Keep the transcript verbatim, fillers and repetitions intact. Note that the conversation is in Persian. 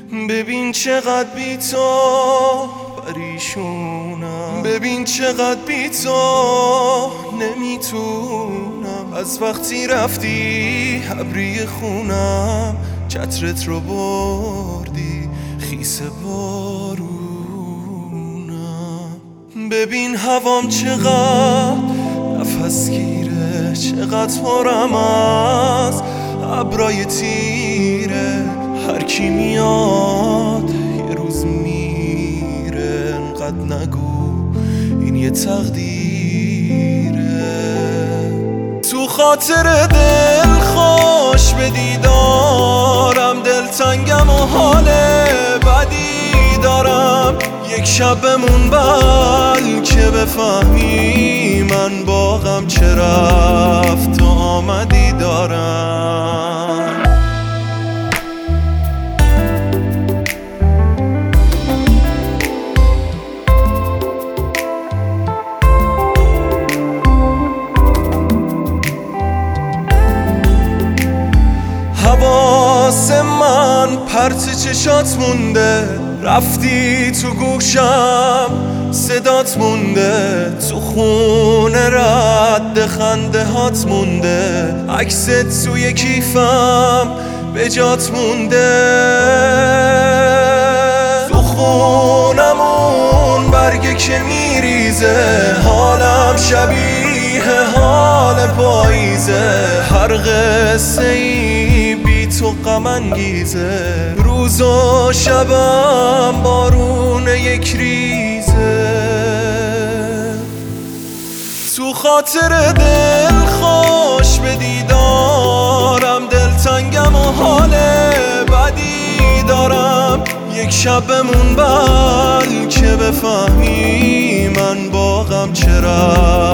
ببین چقدر بی تو پریشونم، ببین چقدر بی تو نمیتونم. از وقتی رفتی ابری خونم، چترت رو بردی خیس بارونم. ببین هوام چقدر نفس گیره، چقدر پرم از ابرای تیره. هر کی میاد یه روز میره، انقدر نگو این یه تقدیره. تو خاطر دل خوش به دیدارم، دلتنگم و حال بدی دارم. یک شب بمون بلکه بفهمی من با غم چه رفت و آمدی دارم. حواس من پرت چشات مونده، رفتی تو گوشم صدات مونده. تو خونه رد خنده هات مونده، عکست توی کیفم به جات مونده. تو خونمون برگه که میریزه، حالم شبیه حال پاییزه. هر قصه ای بی تو غم انگیزه، روز و شبم بارون یک ریزه. تو خاطر دل خوش به دیدارم، دلتنگم و حال بدی دارم. یک شب بمون بلکه بفهمی من با غم چرا